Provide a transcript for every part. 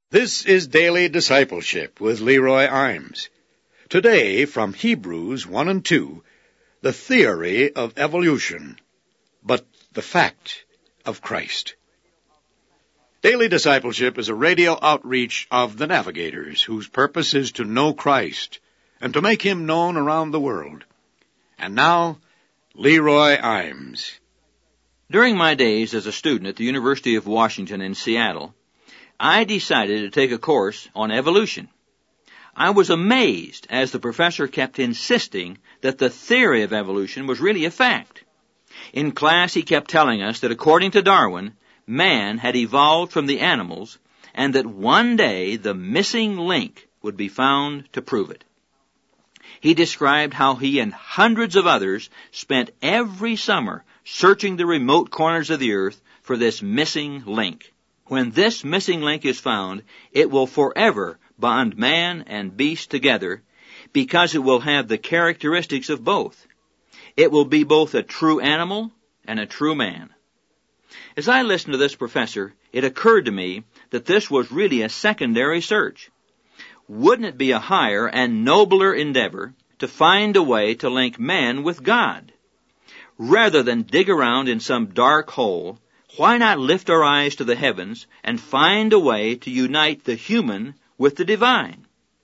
This is Daily Discipleship with Leroy Imes. Today, from Hebrews 1 and 2, the theory of evolution, but the fact of Christ. Daily Discipleship is a radio outreach of the Navigators, whose purpose is to know Christ and to make Him known around the world. And now, Leroy Imes. During my days as a student at the University of Washington in Seattle, I decided to take a course on evolution. I was amazed as the professor kept insisting that the theory of evolution was really a fact. In class, he kept telling us that according to Darwin, man had evolved from the animals and that one day the missing link would be found to prove it. He described how he and hundreds of others spent every summer searching the remote corners of the earth for this missing link. When this missing link is found, it will forever bond man and beast together because it will have the characteristics of both. It will be both a true animal and a true man. As I listened to this professor, it occurred to me that this was really a secondary search. Wouldn't it be a higher and nobler endeavor to find a way to link man with God? Rather than dig around in some dark hole, why not lift our eyes to the heavens and find a way to unite the human with the divine?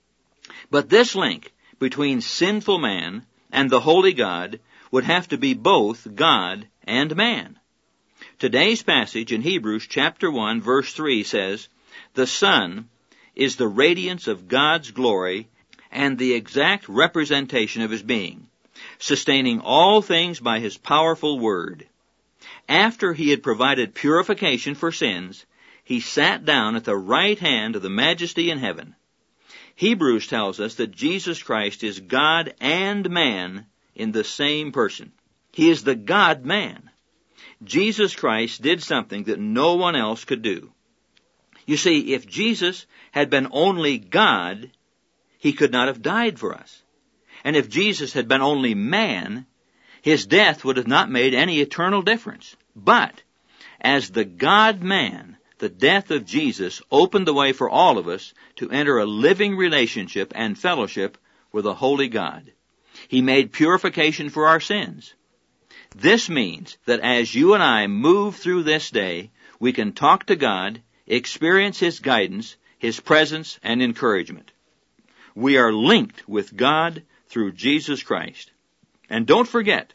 But this link between sinful man and the holy God would have to be both God and man. Today's passage in Hebrews chapter 1 verse 3 says, "The Son is the radiance of God's glory and the exact representation of His being, sustaining all things by His powerful word." After He had provided purification for sins, He sat down at the right hand of the Majesty in heaven. Hebrews tells us that Jesus Christ is God and man in the same person. He is the God-man. Jesus Christ did something that no one else could do. You see, if Jesus had been only God, He could not have died for us. And if Jesus had been only man, His death would have not made any eternal difference. But, as the God-man, the death of Jesus opened the way for all of us to enter a living relationship and fellowship with a holy God. He made purification for our sins. This means that as you and I move through this day, we can talk to God, experience His guidance, His presence, and encouragement. We are linked with God through Jesus Christ. And don't forget,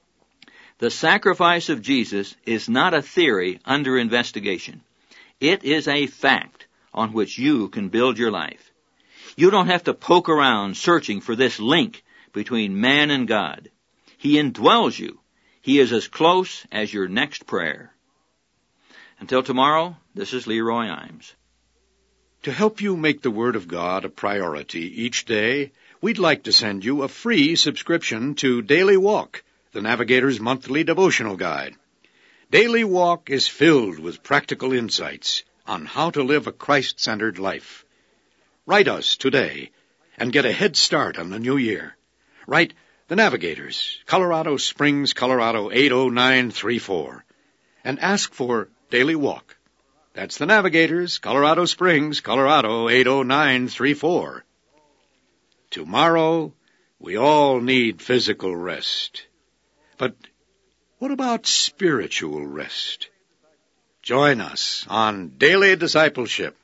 the sacrifice of Jesus is not a theory under investigation. It is a fact on which you can build your life. You don't have to poke around searching for this link between man and God. He indwells you. He is as close as your next prayer. Until tomorrow, this is Leroy Imes. To help you make the Word of God a priority each day, we'd like to send you a free subscription to Daily Walk, the Navigator's monthly devotional guide. Daily Walk is filled with practical insights on how to live a Christ-centered life. Write us today and get a head start on the new year. Write The Navigators, Colorado Springs, Colorado 80934, and ask for Daily Walk. That's The Navigators, Colorado Springs, Colorado 80934. Tomorrow, we all need physical rest. But what about spiritual rest? Join us on Daily Discipleship